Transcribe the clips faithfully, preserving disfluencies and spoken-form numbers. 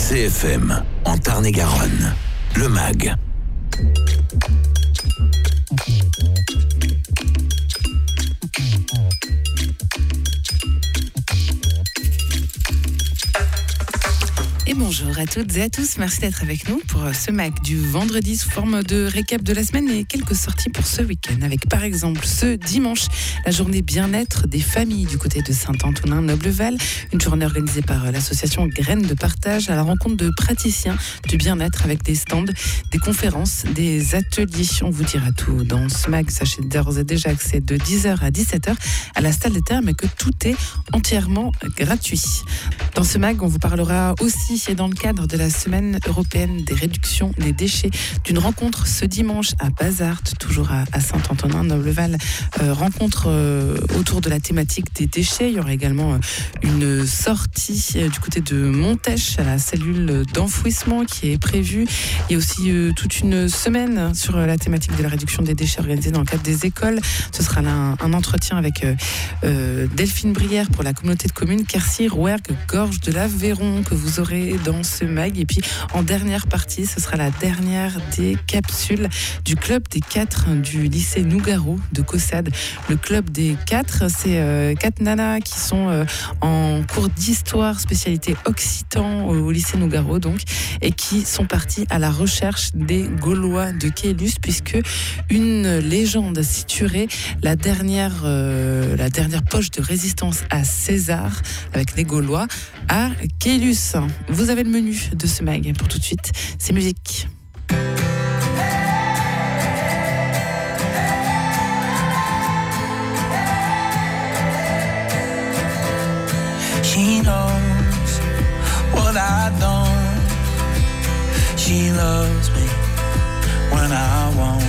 C F M, en Tarn-et-Garonne, le M A G. Et bonjour à toutes et à tous, merci d'être avec nous pour ce M A G du vendredi sous forme de récap de la semaine et quelques sorties pour ce week-end avec par exemple ce dimanche la journée bien-être des familles du côté de Saint-Antonin-Nobleval, une journée organisée par l'association Graines de Partage à la rencontre de praticiens du bien-être avec des stands, des conférences, des ateliers. On vous dira tout dans ce M A G, sachez d'ores et déjà que c'est de dix heures à dix-sept heures à la Salle des Thermes et que tout est entièrement gratuit. Dans ce M A G, on vous parlera aussi et dans le cadre de la semaine européenne des réductions des déchets, d'une rencontre ce dimanche à Bazart, toujours à, à Saint-Antonin-Nobleval, euh, rencontre euh, autour de la thématique des déchets. Il y aura également euh, une sortie euh, du côté de Montèche à la cellule d'enfouissement qui est prévue. Il y a aussi euh, toute une semaine sur euh, la thématique de la réduction des déchets organisée dans le cadre des écoles. Ce sera là un, un entretien avec euh, euh, Delphine Brière pour la communauté de communes Quercy-Rouergue, Gorge de l'Aveyron que vous aurez dans ce M A G. Et puis en dernière partie, ce sera la dernière des capsules du club des quatre du lycée Nougaro de Caussade. Le club des quatre, c'est euh, quatre nanas qui sont euh, en cours d'histoire spécialité occitan au, au lycée Nougaro donc, et qui sont parties à la recherche des Gaulois de Caylus, puisque une légende situerait la dernière, euh, la dernière poche de résistance à César avec les Gaulois à Caylus. Vous avez le menu de ce M A G. Pour tout de suite, c'est musique. She knows what I don't. She loves me when I won't.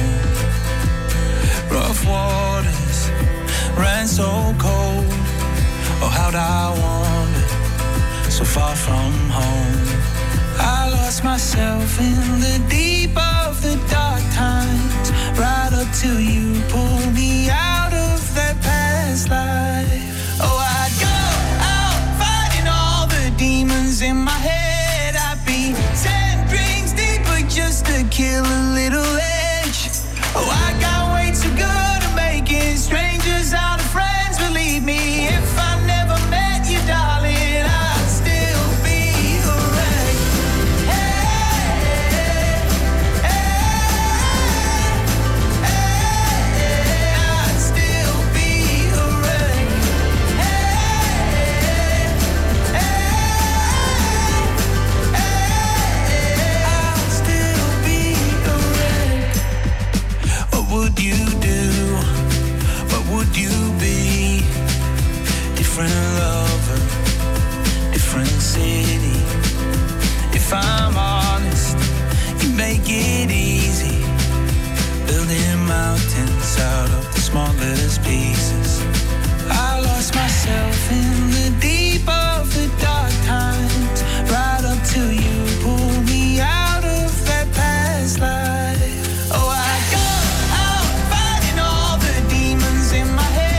Rough waters ran so cold. Oh, how'd I wander so far from home? I lost myself in the deep of the dark times, right up till you pulled me out of that past life. Oh, I'd go out fighting all the demons in my head. I'd be ten drinks deeper just to kill a little edge. Oh, I got way too good at making strangers out of friends. Believe me, if I never met you, darling, different lover, different city. If I'm honest, you make it easy, building mountains out of the smallest pieces. I lost myself in the deep of the dark times, right up till you pulled me out of that past life. Oh, I go out fighting all the demons in my head.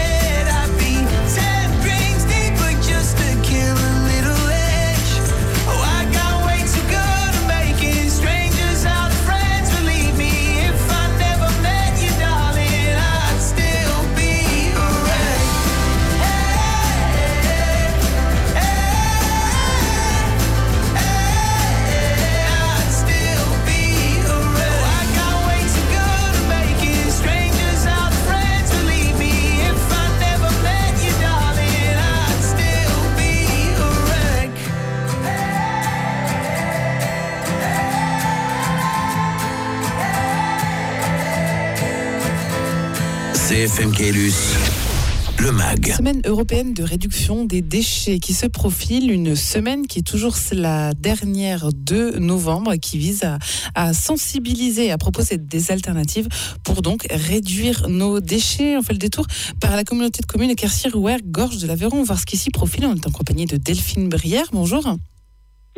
C F M Caylus, le M A G. Semaine européenne de réduction des déchets qui se profile, une semaine qui est toujours la dernière de novembre, qui vise à, à sensibiliser, à proposer des alternatives pour donc réduire nos déchets. On fait le détour par la communauté de communes Quercy-Rouergue, Gorge de l'Aveyron, voir ce qui s'y profile. On est en compagnie de Delphine Brière. Bonjour.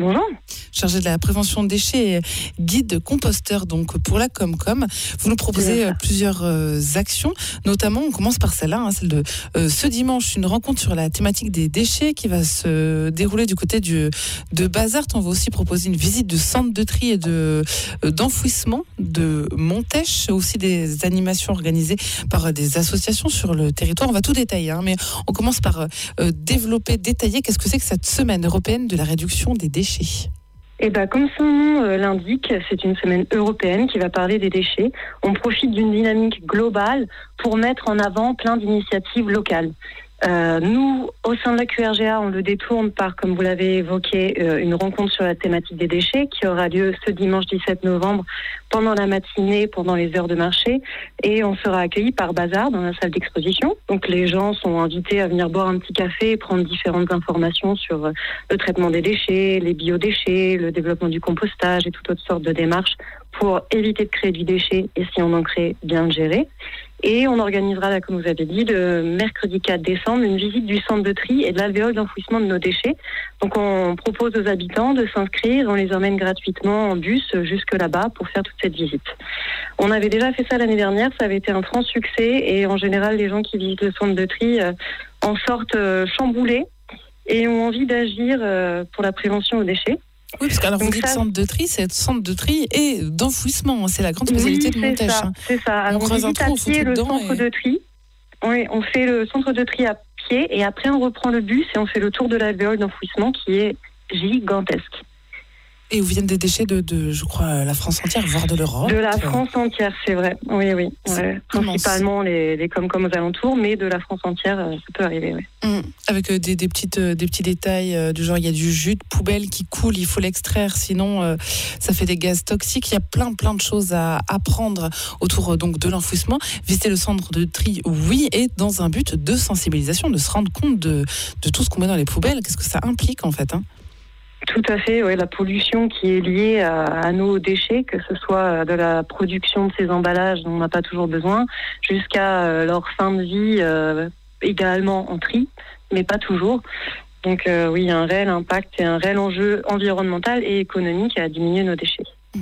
Bonjour. Chargé de la prévention de déchets, guide composteur donc pour la Comcom. Vous nous proposez euh, plusieurs euh, actions, notamment on commence par celle-là, hein, celle de euh, ce dimanche, une rencontre sur la thématique des déchets qui va se dérouler du côté du, de Bazart. On va aussi proposer une visite de centre de tri et de, euh, d'enfouissement de Montèche, aussi des animations organisées par des associations sur le territoire. On va tout détailler, hein, mais on commence par euh, développer, détailler qu'est-ce que c'est que cette semaine européenne de la réduction des déchets. Eh ben, comme son nom euh, l'indique, c'est une semaine européenne qui va parler des déchets. On profite d'une dynamique globale pour mettre en avant plein d'initiatives locales. Euh, nous, au sein de la Q R G A, on le détourne par, comme vous l'avez évoqué, euh, une rencontre sur la thématique des déchets qui aura lieu ce dimanche dix-sept novembre pendant la matinée, pendant les heures de marché. Et on sera accueillis par Bazart dans la salle d'exposition. Donc les gens sont invités à venir boire un petit café et prendre différentes informations sur euh, le traitement des déchets, les biodéchets, le développement du compostage et toutes autres sortes de démarches pour éviter de créer du déchet et si on en crée, bien le gérer. Et on organisera, là, comme vous avez dit, le mercredi quatre décembre, une visite du centre de tri et de l'alvéole d'enfouissement de nos déchets. Donc on propose aux habitants de s'inscrire, on les emmène gratuitement en bus jusque là-bas pour faire toute cette visite. On avait déjà fait ça l'année dernière, ça avait été un franc succès et en général les gens qui visitent le centre de tri euh, en sortent euh, chamboulés et ont envie d'agir euh, pour la prévention aux déchets. Oui, parce que alors Donc vous dites ça, centre de tri, c'est centre de tri et d'enfouissement, c'est la grande spécialité oui, de c'est Montèche. ça, hein. c'est ça. Alors, On on, creuse un visite à trou, on fout pied tout le dedans centre et- de tri. Oui, on fait le centre de tri à pied et après on reprend le bus et on fait le tour de l'alvéole d'enfouissement qui est gigantesque. Et où viennent des déchets de, de, je crois, la France entière, voire de l'Europe. De la France entière, c'est vrai. Oui, oui. C'est Ouais. immense. Principalement les, les Comcom aux alentours, mais de la France entière, euh, ça peut arriver, oui. Mmh. Avec euh, des, des, petites, euh, des petits détails euh, du genre, il y a du jus de poubelle qui coule, il faut l'extraire, sinon euh, ça fait des gaz toxiques. Il y a plein, plein de choses à apprendre autour euh, donc, de l'enfouissement. Visiter le centre de tri, oui, et dans un but de sensibilisation, de se rendre compte de, de tout ce qu'on met dans les poubelles. Qu'est-ce que ça implique, en fait, hein? Tout à fait, oui, la pollution qui est liée à, à nos déchets, que ce soit de la production de ces emballages dont on n'a pas toujours besoin, jusqu'à euh, leur fin de vie, euh, également en tri, mais pas toujours. Donc euh, oui, il y a un réel impact et un réel enjeu environnemental et économique à diminuer nos déchets. Mmh.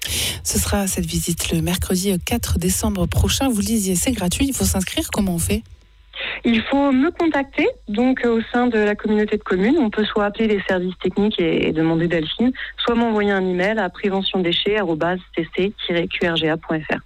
Ce sera cette visite le mercredi quatre décembre prochain. Vous le disiez, c'est gratuit, il faut s'inscrire. Comment on fait ? Il faut me contacter, donc euh, au sein de la communauté de communes. On peut soit appeler les services techniques et, et demander Delphine, soit m'envoyer un email à préventiondéchets arobase c c tiret q r g a point f r.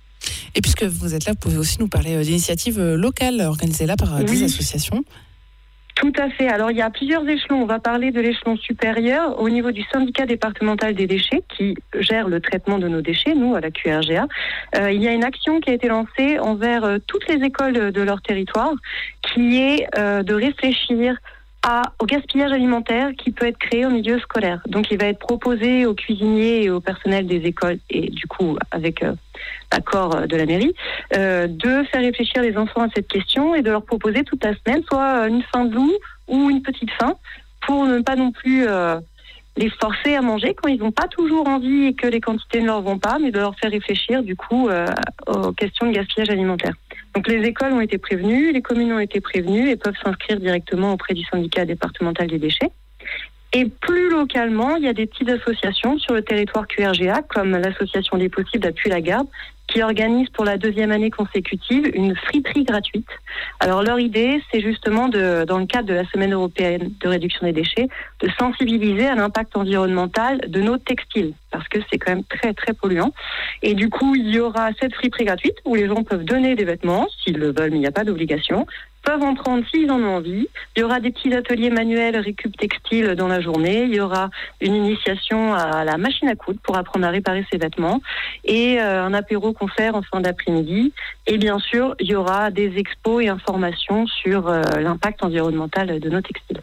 Et puisque vous êtes là, vous pouvez aussi nous parler d'initiatives locales organisées là par des Oui. associations. Tout à fait. Alors, il y a plusieurs échelons. On va parler de l'échelon supérieur au niveau du syndicat départemental des déchets qui gère le traitement de nos déchets, nous, à la Q R G A. Euh, il y a une action qui a été lancée envers euh, toutes les écoles de leur territoire qui est euh, de réfléchir à, au gaspillage alimentaire qui peut être créé au milieu scolaire. Donc, il va être proposé aux cuisiniers et au personnel des écoles, et du coup, avec euh, l'accord de la mairie, euh, de faire réfléchir les enfants à cette question et de leur proposer toute la semaine soit une faim de loup ou une petite faim pour ne pas non plus euh, les forcer à manger quand ils n'ont pas toujours envie et que les quantités ne leur vont pas, mais de leur faire réfléchir du coup euh, aux questions de gaspillage alimentaire. Donc les écoles ont été prévenues, les communes ont été prévenues et peuvent s'inscrire directement auprès du syndicat départemental des déchets. Et plus localement, il y a des petites associations sur le territoire Q R G A, comme l'association des possibles à Puy-la-Garde, qui organise pour la deuxième année consécutive une friterie gratuite. Alors leur idée, c'est justement, de, dans le cadre de la Semaine européenne de réduction des déchets, de sensibiliser à l'impact environnemental de nos textiles, parce que c'est quand même très très polluant. Et du coup, il y aura cette friterie gratuite où les gens peuvent donner des vêtements, s'ils le veulent, mais il n'y a pas d'obligation, peuvent en prendre s'ils en ont envie. Il y aura des petits ateliers manuels récup textile dans la journée. Il y aura une initiation à la machine à coudre pour apprendre à réparer ses vêtements et euh, un apéro-concert en fin d'après-midi. Et bien sûr, il y aura des expos et informations sur euh, l'impact environnemental de nos textiles.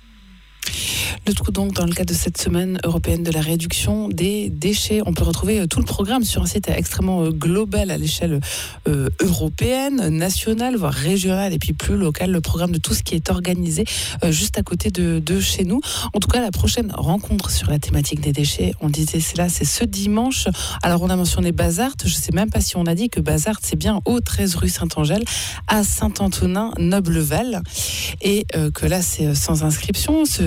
Le tout donc dans le cadre de cette semaine européenne de la réduction des déchets. On peut retrouver tout le programme sur un site extrêmement global à l'échelle euh, européenne, nationale, voire régionale et puis plus locale. Le programme de tout ce qui est organisé euh, juste à côté de, de chez nous. En tout cas, la prochaine rencontre sur la thématique des déchets, on disait c'est là, c'est ce dimanche. Alors on a mentionné Bazart. Je ne sais même pas si on a dit que Bazart c'est bien au treize rue Saint-Angèle à Saint-Antonin-Nobleval et euh, que là c'est sans inscription ce, ce dimanche.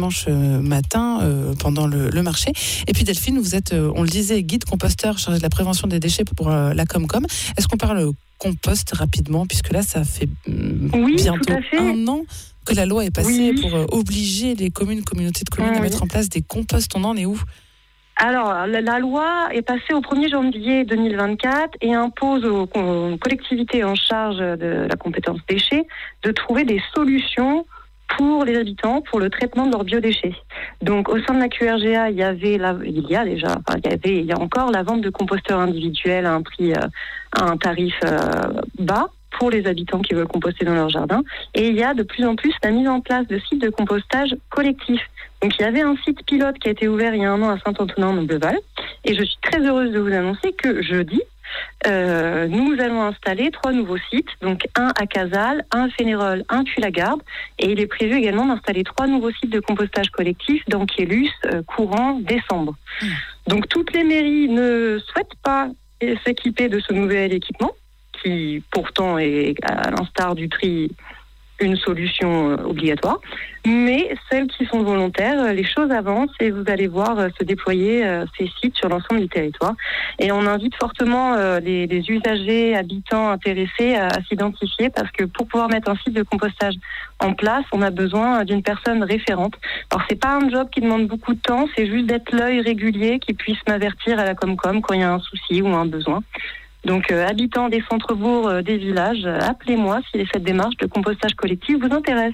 dimanche euh, matin euh, pendant le, le marché. Et puis Delphine, vous êtes, euh, on le disait, guide composteur chargé de la prévention des déchets pour euh, la Comcom. Est-ce qu'on parle compost rapidement, puisque là, ça fait euh, oui, bientôt un an que la loi est passée oui. pour euh, obliger les communes, communautés de communes oui. à mettre en place des composts. On en est où ? Alors, la, la loi est passée au premier janvier deux mille vingt-quatre et impose aux, aux collectivités en charge de la compétence déchets de trouver des solutions pour les habitants, pour le traitement de leurs biodéchets. Donc, au sein de la Q R G A, il y avait, la, il y a déjà, enfin, il y avait, il y a encore la vente de composteurs individuels à un prix, euh, à un tarif euh, bas pour les habitants qui veulent composter dans leur jardin. Et il y a de plus en plus la mise en place de sites de compostage collectif. Donc, il y avait un site pilote qui a été ouvert il y a un an à Saint-Antonin-en-Noble-Val. Et je suis très heureuse de vous annoncer que jeudi, euh, nous allons installer trois nouveaux sites. Donc, un à Casals, un à Fénérolles, un à Tuile-la-Garde. Et il est prévu également d'installer trois nouveaux sites de compostage collectif dans Kiélus, euh, courant décembre. Mmh. Donc, toutes les mairies ne souhaitent pas s'équiper de ce nouvel équipement, qui pourtant est, à l'instar du tri, une solution obligatoire. Mais celles qui sont volontaires, les choses avancent et vous allez voir se déployer ces sites sur l'ensemble du territoire. Et on invite fortement les, les usagers, habitants intéressés à, à s'identifier, parce que pour pouvoir mettre un site de compostage en place, on a besoin d'une personne référente. Alors c'est pas un job qui demande beaucoup de temps, c'est juste d'être l'œil régulier qui puisse m'avertir à la Comcom quand il y a un souci ou un besoin. Donc, euh, habitants des centres-bourgs, euh, des villages, euh, appelez-moi si cette démarche de compostage collectif vous intéresse.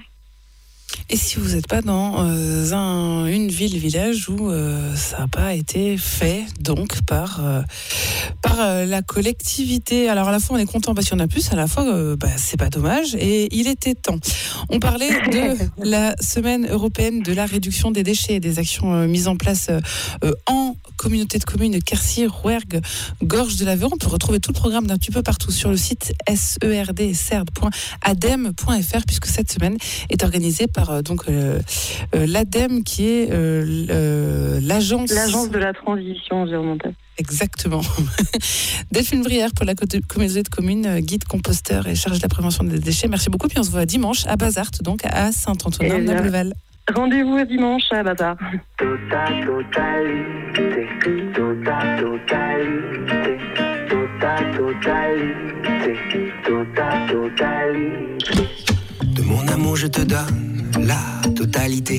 Et si vous n'êtes pas dans euh, un, une ville-village où euh, ça n'a pas été fait, donc, par, euh, par euh, la collectivité. Alors, à la fois, on est content parce qu'il y en a plus, à la fois, euh, bah, c'est pas dommage, et il était temps. On parlait de la semaine européenne de la réduction des déchets et des actions euh, mises en place euh, en communauté de communes Quercy, Rouergue, Gorge de l'Aveyron. On peut retrouver tout le programme d'un petit peu partout sur le site s e r d c e r d point a d e m point f r, puisque cette semaine est organisée par euh, donc euh, euh, l'A D E M, qui est euh, euh, l'agence... L'agence de la transition environnementale. Exactement. Delphine Brière pour la communauté de communes, guide composteur et chargée de la prévention des déchets. Merci beaucoup. Puis on se voit dimanche à Bazart, donc à Saint-Antonin-Noble-Val. Rendez-vous dimanche à Bazar. Tota totalité, tota totalité, tota totalité, tota totalité. De mon amour, je te donne la totalité.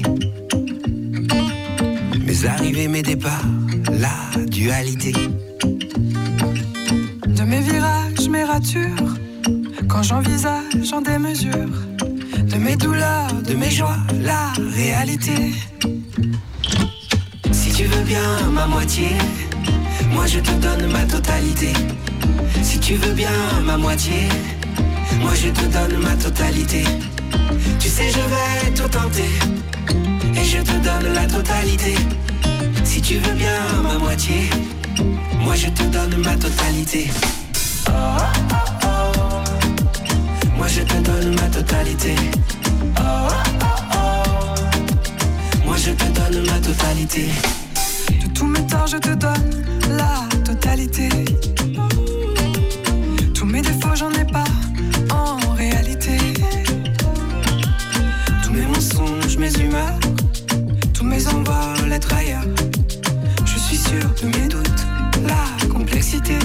Mes arrivées, mes départs, la dualité. De mes virages, mes ratures, quand j'envisage en démesure. De mes douleurs, de mes joies, la réalité. Si tu veux bien ma moitié, moi je te donne ma totalité. Si tu veux bien ma moitié, moi je te donne ma totalité. Tu sais je vais tout tenter, et je te donne la totalité. Si tu veux bien ma moitié, moi je te donne ma totalité. Oh, oh, oh, oh. Moi je te donne ma totalité. Oh, oh, oh. Moi je te donne ma totalité. De tous mes torts je te donne la totalité. Tous mes défauts j'en ai pas en réalité. Tous mes mensonges, mes humeurs, tous mes envols, être ailleurs. Je suis sûr de mes doutes, la complexité.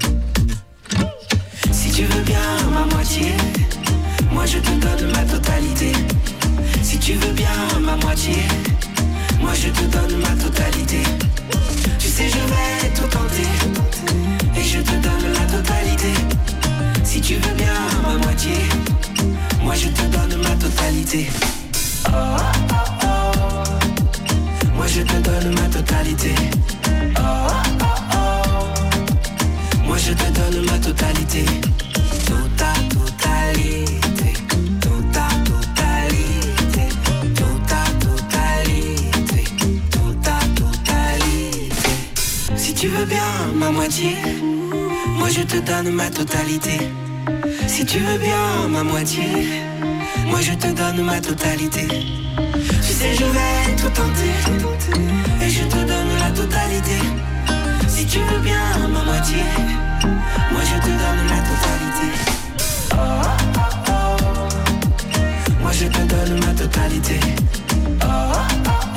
Si tu veux bien ma moitié, moi je te donne ma totalité. Si tu veux bien ma moitié, moi je te donne ma totalité. Tu sais je vais tout tenter, et je te donne la totalité. Si tu veux bien ma moitié, moi je te donne ma totalité. Oh, oh, oh. Moi je te donne ma totalité. Oh, oh, oh. Moi je te donne ma totalité. Tota totalité, tota totalité, tota totalité, tota totalité. Si tu veux bien ma moitié, moi je te donne ma totalité. Si tu veux bien ma moitié, moi je te donne ma totalité. Tu sais je vais tout tenter, et je te donne la totalité. Si tu veux bien ma moitié, moi je te donne la totalité. Oh, oh, oh. Moi je te donne ma totalité. Oh, oh, oh.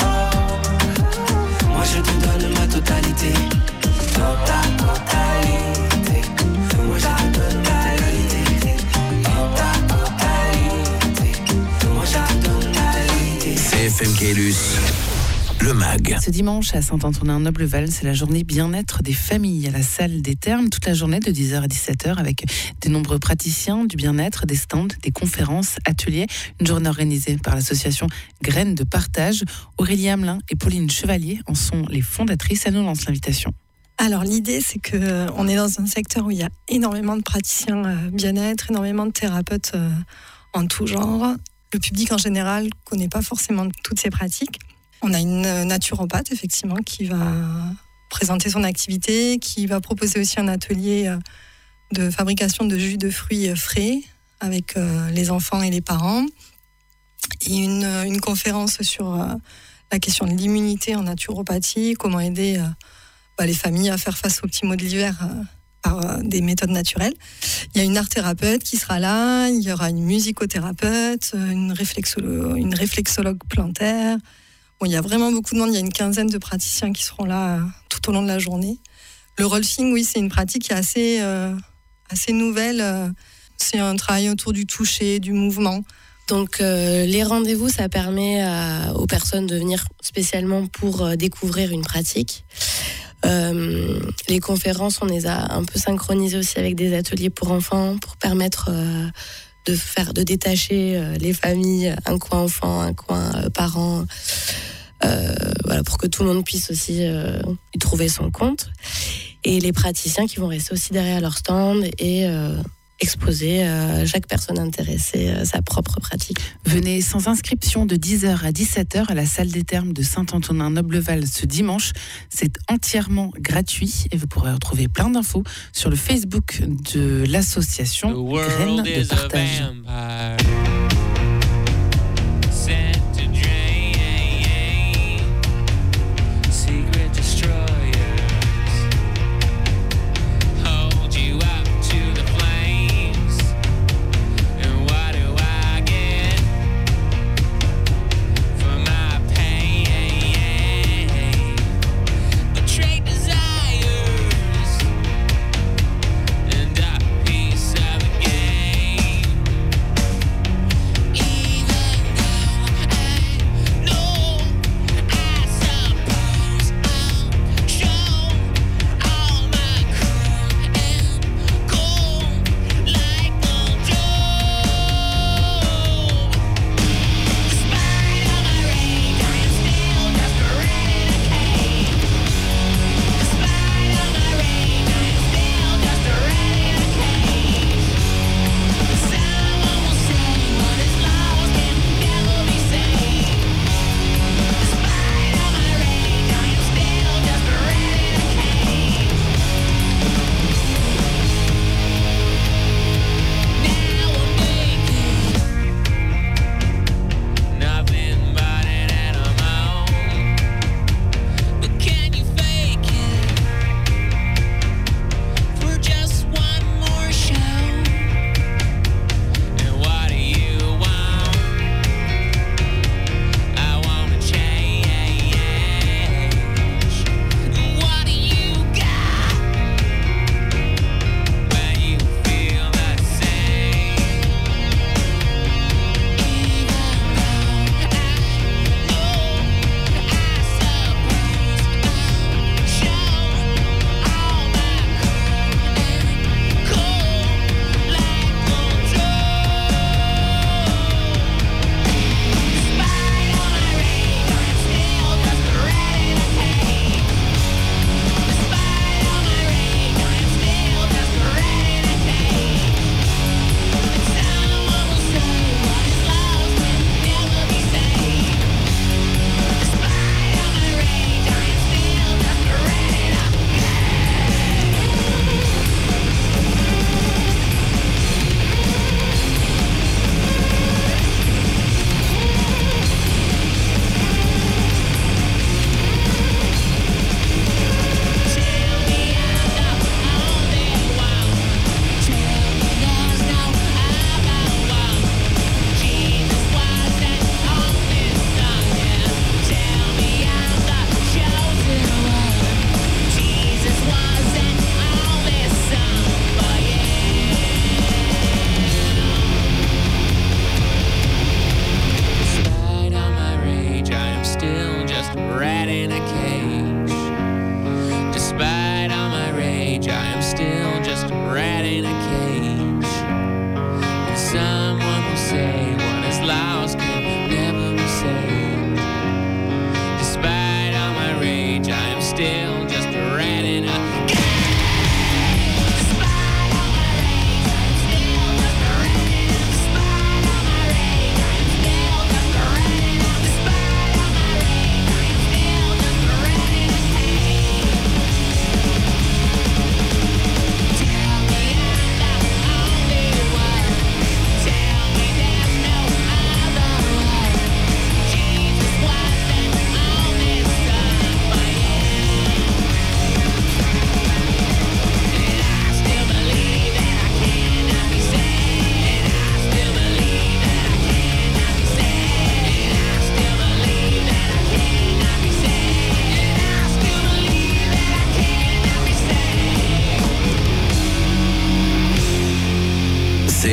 F M Caylus, le mag. Ce dimanche à Saint-Antonin-Nobleval, c'est la journée bien-être des familles à la salle des Thermes, toute la journée de dix heures à dix-sept heures avec des nombreux praticiens du bien-être, des stands, des conférences, ateliers. Une journée organisée par l'association Graines de Partage. Aurélie Hamelin et Pauline Chevalier en sont les fondatrices. Elle nous lance l'invitation. Alors l'idée, c'est qu'on est dans un secteur où il y a énormément de praticiens bien-être, énormément de thérapeutes en tout genre. Le public en général ne connaît pas forcément toutes ces pratiques. On a une naturopathe, effectivement, qui va présenter son activité, qui va proposer aussi un atelier de fabrication de jus de fruits frais avec les enfants et les parents. Et une, une conférence sur la question de l'immunité en naturopathie, comment aider bah, les familles à faire face aux petits maux de l'hiver par des méthodes naturelles. Il y a une art-thérapeute qui sera là, il y aura une musicothérapeute, une, réflexolo- une réflexologue plantaire. Bon, il y a vraiment beaucoup de monde, il y a une quinzaine de praticiens qui seront là tout au long de la journée. Le rolfing, oui, c'est une pratique qui est assez, euh, assez nouvelle. C'est un travail autour du toucher, du mouvement. Donc euh, les rendez-vous, ça permet à, aux personnes de venir spécialement pour euh, découvrir une pratique. Euh, les conférences, on les a un peu synchronisées aussi avec des ateliers pour enfants pour permettre euh, de faire, de détacher euh, les familles, un coin enfant, un coin euh, parents, euh, voilà, pour que tout le monde puisse aussi euh, y trouver son compte. Et les praticiens qui vont rester aussi derrière leur stand et euh, exposer à chaque personne intéressée à sa propre pratique. Venez sans inscription de dix heures à dix-sept heures à la salle des Thermes de Saint-Antonin-Nobleval ce dimanche. C'est entièrement gratuit et vous pourrez retrouver plein d'infos sur le Facebook de l'association Graines de Partage.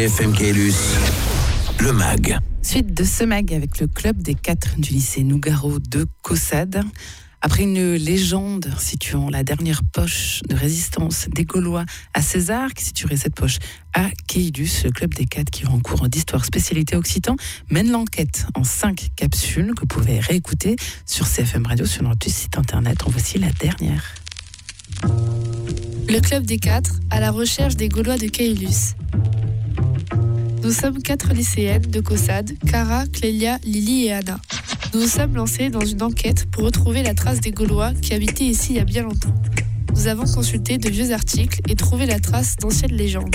C F M Caylus, le mag. Suite de ce mag avec le club des quatre du lycée Nougaro de Caussade. Après une légende situant la dernière poche de résistance des Gaulois à César, qui situerait cette poche à Caylus, le club des quatre qui rend cours d'histoire spécialité occitan mène l'enquête en cinq capsules que vous pouvez réécouter sur C F M Radio, sur notre site internet. En voici la dernière. Le club des quatre à la recherche des Gaulois de Caylus. Nous sommes quatre lycéennes de Caussade, Cara, Clélia, Lily et Anna. Nous nous sommes lancés dans une enquête pour retrouver la trace des Gaulois qui habitaient ici il y a bien longtemps. Nous avons consulté de vieux articles et trouvé la trace d'anciennes légendes.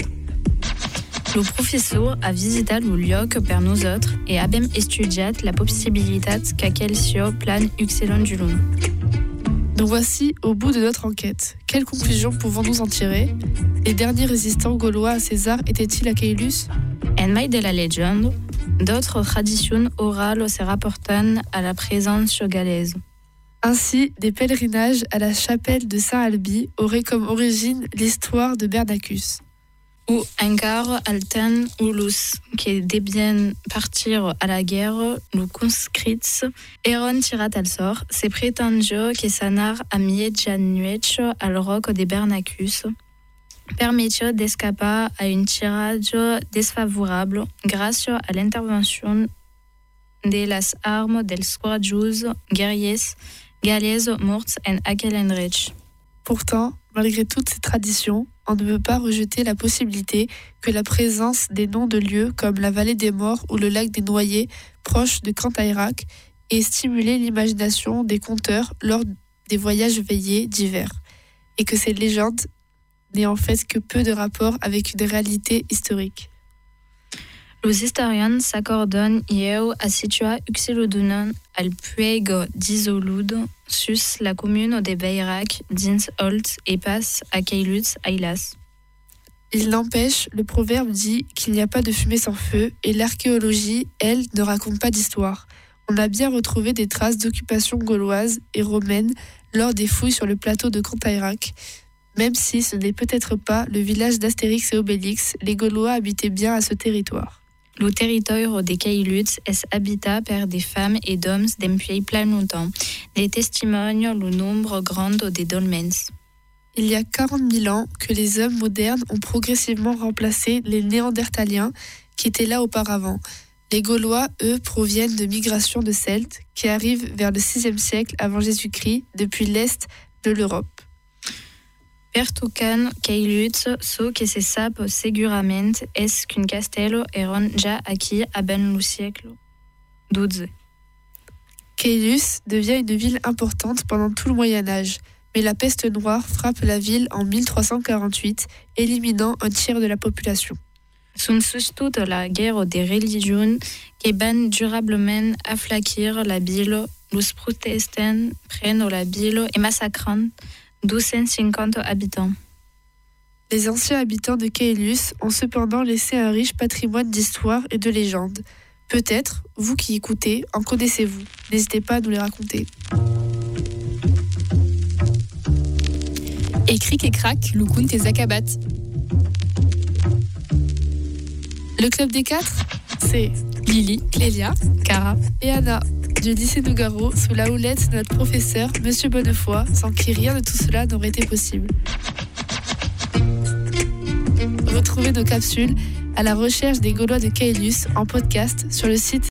Le professeur a visité le lieu per nosaltres et abbiamo estudiat la possibilitat qu'aquello plan excellent du long. Nous voici au bout de notre enquête. Quelles conclusions pouvons-nous en tirer? Les derniers résistants gaulois à César étaient-ils à Caylus? En mai de la légende, d'autres traditions orales se rapportent à la présence galaise. Ainsi, des pèlerinages à la chapelle de Saint-Albi auraient comme origine l'histoire de Bernacus. Ou encore al temps où los qui debien partir à la guerre, los conscrits eron tirat al sort, se pretendió que sanar a medianoche al roc de Bernacus permitió d'escapar a un tirage desfavorable grâce à l'intervention de las armes dels guardios guerriers galaises morts en aquel endroit. Pourtant, malgré toutes ces traditions, on ne peut pas rejeter la possibilité que la présence des noms de lieux comme la vallée des morts ou le lac des noyés, proche de Cantaïrac, ait stimulé l'imagination des conteurs lors des voyages veillés d'hiver, et que ces légendes n'aient en fait que peu de rapport avec une réalité historique. Los historians s'accordent hier à situer Uxelodon al puego d'Isolud sus la commune de Beirac dins Holt et passe à Caylus Ailas. Il n'empêche, le proverbe dit qu'il n'y a pas de fumée sans feu et l'archéologie, elle, ne raconte pas d'histoire. On a bien retrouvé des traces d'occupation gauloise et romaine lors des fouilles sur le plateau de Cantaïrac. Même si ce n'est peut-être pas le village d'Astérix et Obélix, les Gaulois habitaient bien à ce territoire. Le territoire de Caylus est habité par des femmes et d'hommes depuis plein longtemps. Les témoignent le nombre grand des dolmens. Il y a quarante mille ans que les hommes modernes ont progressivement remplacé les Néandertaliens qui étaient là auparavant. Les Gaulois, eux, proviennent de migrations de Celtes qui arrivent vers le sixième siècle avant Jésus-Christ depuis l'est de l'Europe. Pertucan Caylus, so que se sap segurament es qu'un castello eron ja aquí aben lo siècle douze. Caylus devient une ville importante pendant tout le Moyen-Âge, mais la peste noire frappe la ville en mille trois cent quarante-huit, éliminant un tiers de la population. Sunt sustot la guerre des religions que ban durablement aflaquir la ville, los protestants prennent la ville et massacrent deux cent cinquante habitants. Les anciens habitants de Caylus ont cependant laissé un riche patrimoine d'histoire et de légendes. Peut-être, vous qui écoutez, en connaissez-vous. N'hésitez pas à nous les raconter. Écrit et crack, Lukunt et Zakabat. Le club des quatre, c'est Lily, Clélia, Cara et Anna du lycée Nougaro sous la houlette de notre professeur, Monsieur Bonnefoy, sans qui rien de tout cela n'aurait été possible. Retrouvez nos capsules à la recherche des Gaulois de Caylus en podcast sur le site